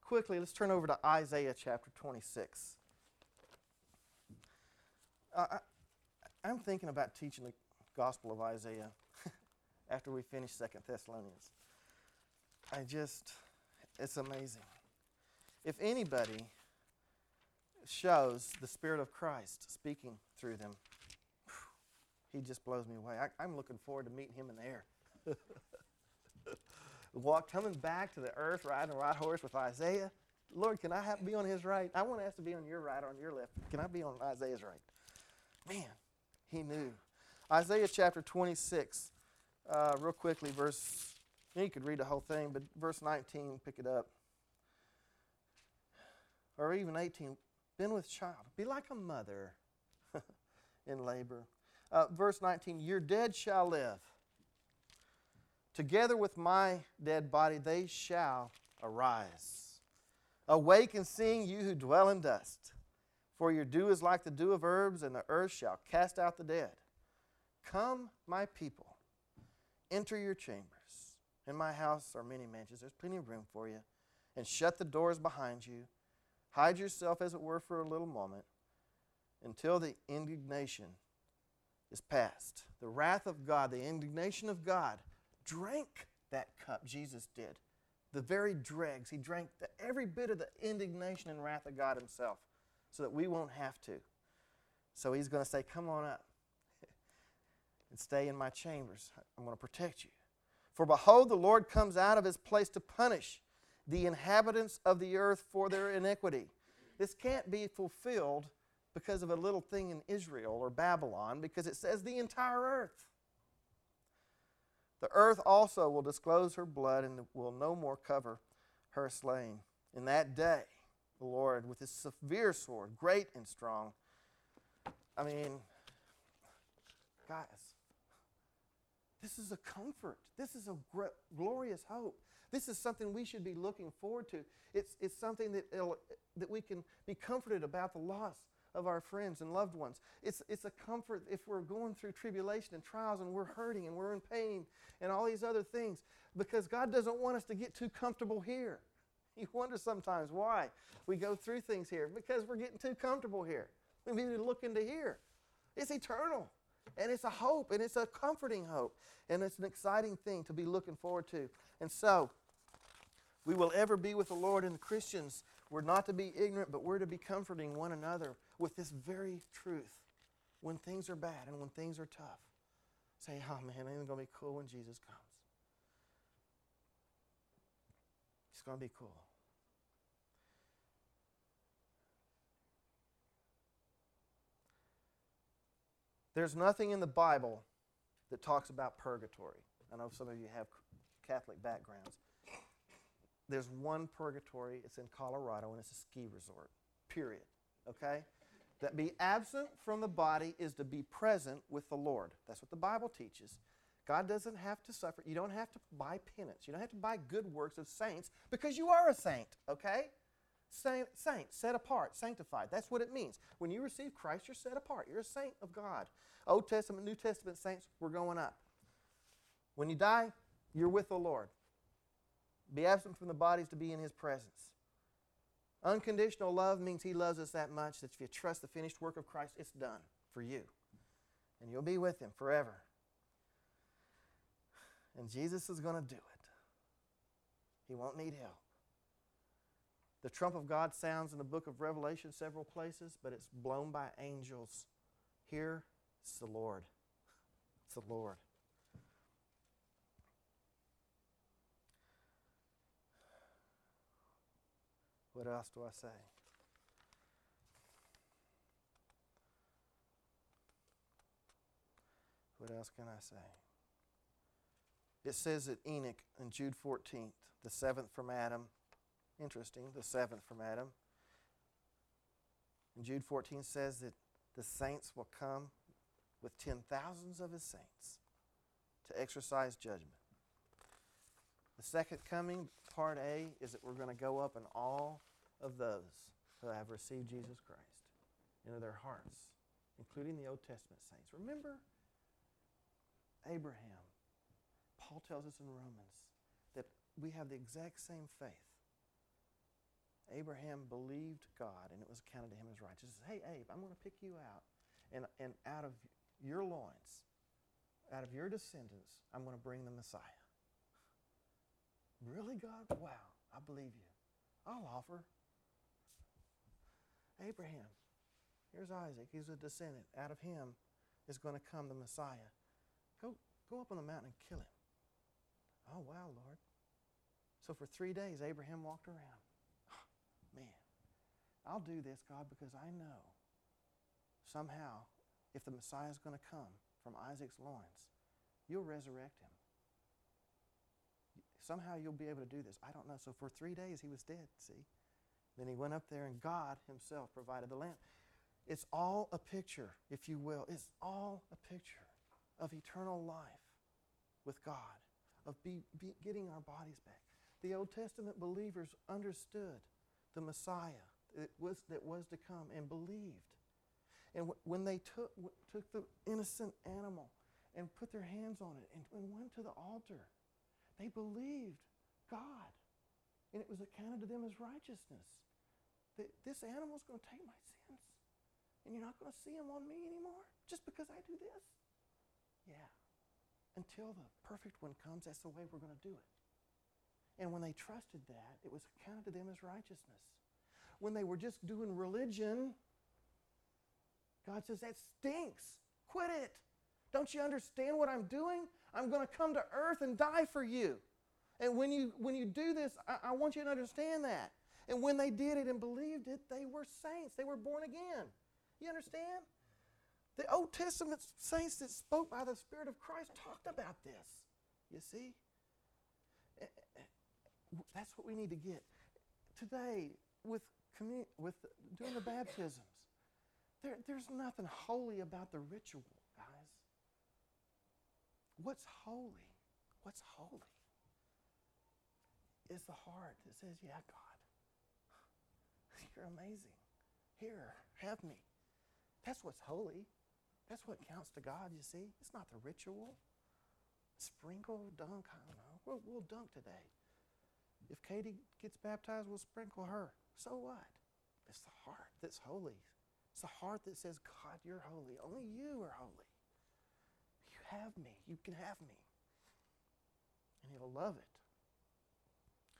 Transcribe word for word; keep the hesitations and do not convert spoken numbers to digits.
quickly, let's turn over to Isaiah chapter twenty-six. Uh, I, I'm thinking about teaching the Gospel of Isaiah after we finish Second Thessalonians. I just, it's amazing. If anybody shows the Spirit of Christ speaking through them, he just blows me away. I, I'm looking forward to meeting him in the air. Walk coming back to the earth, riding a white horse with Isaiah. Lord, can I have, be on his right? I want to ask to be on your right or on your left. Can I be on Isaiah's right? Man, he knew. Isaiah chapter twenty-six, uh, real quickly, verse, you could read the whole thing, but verse nineteen, pick it up. Or even eighteen, been with child. Be like a mother in labor. Uh, verse nineteen, your dead shall live. Together with my dead body they shall arise. Awake and sing, you who dwell in dust. For your dew is like the dew of herbs, and the earth shall cast out the dead. Come, my people, enter your chambers. In my house are many mansions. There's plenty of room for you. And shut the doors behind you. Hide yourself, as it were, for a little moment, until the indignation is past. The wrath of God, the indignation of God, drank that cup, Jesus did. The very dregs. He drank the, every bit of the indignation and wrath of God himself so that we won't have to. So he's going to say, come on up and stay in my chambers. I'm going to protect you. For behold, the Lord comes out of his place to punish the inhabitants of the earth for their iniquity. This can't be fulfilled because of a little thing in Israel or Babylon, because it says the entire earth. The earth also will disclose her blood and will no more cover her slain. In that day, the Lord, with his severe sword, great and strong. I mean, guys, this is a comfort. This is a gr- glorious hope. This is something we should be looking forward to. It's, it's something that, that we can be comforted about the loss of our friends and loved ones. It's, it's a comfort if we're going through tribulation and trials and we're hurting and we're in pain and all these other things, because God doesn't want us to get too comfortable here. You wonder sometimes why we go through things here, because we're getting too comfortable here. We need to look into here. It's eternal, and it's a hope, and it's a comforting hope, and it's an exciting thing to be looking forward to. And so, we will ever be with the Lord, and the Christians, we're not to be ignorant, but we're to be comforting one another with this very truth when things are bad and when things are tough. Say, oh man, it's going to be cool when Jesus comes. It's going to be cool. There's nothing in the Bible that talks about purgatory. I know some of you have Catholic backgrounds. There's one purgatory. It's in Colorado, and it's a ski resort, period. Okay? That be absent from the body is to be present with the Lord. That's what the Bible teaches. God doesn't have to suffer. You don't have to buy penance. You don't have to buy good works of saints, because you are a saint, okay? Saint, saint, set apart, sanctified. That's what it means. When you receive Christ, you're set apart. You're a saint of God. Old Testament, New Testament saints, we're going up. When you die, you're with the Lord. Be absent from the body is to be in his presence. Unconditional love means he loves us that much that if you trust the finished work of Christ, it's done for you. And you'll be with him forever. And Jesus is going to do it. He won't need help. The trump of God sounds in the book of Revelation several places, but it's blown by angels. Here, it's the Lord. It's the Lord. What else do I say? What else can I say? It says that Enoch in Jude fourteenth, the seventh from Adam, interesting, the seventh from Adam. And Jude fourteen says that the saints will come with ten thousands of his saints to exercise judgment. The second coming, part A, is that we're going to go up in all of those who have received Jesus Christ into their hearts, including the Old Testament saints. Remember Abraham. Paul tells us in Romans that we have the exact same faith Abraham believed God, and it was counted to him as righteousness. Hey, Abe, I'm going to pick you out, and, and out of your loins, out of your descendants, I'm going to bring the Messiah. Really, God? Wow, I believe you. I'll offer. Abraham, here's Isaac. He's a descendant. Out of him is going to come the Messiah. Go, go up on the mountain and kill him. Oh, wow, Lord. So for three days, Abraham walked around. Man, I'll do this, God, because I know somehow if the Messiah is going to come from Isaac's loins, you'll resurrect him. Somehow you'll be able to do this. I don't know. So for three days he was dead, see? Then he went up there and God himself provided the lamb. It's all a picture, if you will. It's all a picture of eternal life with God, of be, be getting our bodies back. The Old Testament believers understood the Messiah that was, that was to come and believed. And w- when they took, w- took the innocent animal and put their hands on it and, and went to the altar, they believed God. And it was accounted to them as righteousness. That this animal is going to take my sins. And you're not going to see them on me anymore just because I do this? Yeah. Until the perfect one comes, that's the way we're going to do it. And when they trusted that, it was accounted to them as righteousness. When they were just doing religion, God says, that stinks. Quit it. Don't you understand what I'm doing? I'm going to come to earth and die for you. And when you when you do this, I, I want you to understand that. And when they did it and believed it, they were saints. They were born again. You understand? The Old Testament saints that spoke by the Spirit of Christ talked about this. You see? That's what we need to get. Today, with commun- with doing the baptisms, there, there's nothing holy about the ritual, guys. What's holy? What's holy is the heart that says, yeah, God, you're amazing. Here, have me. That's what's holy. That's what counts to God, you see. It's not the ritual. Sprinkle, dunk, I don't know. We'll, we'll dunk today. If Katie gets baptized, we'll sprinkle her. So what? It's the heart that's holy. It's the heart that says, God, you're holy. Only you are holy. You have me. You can have me. And he'll love it.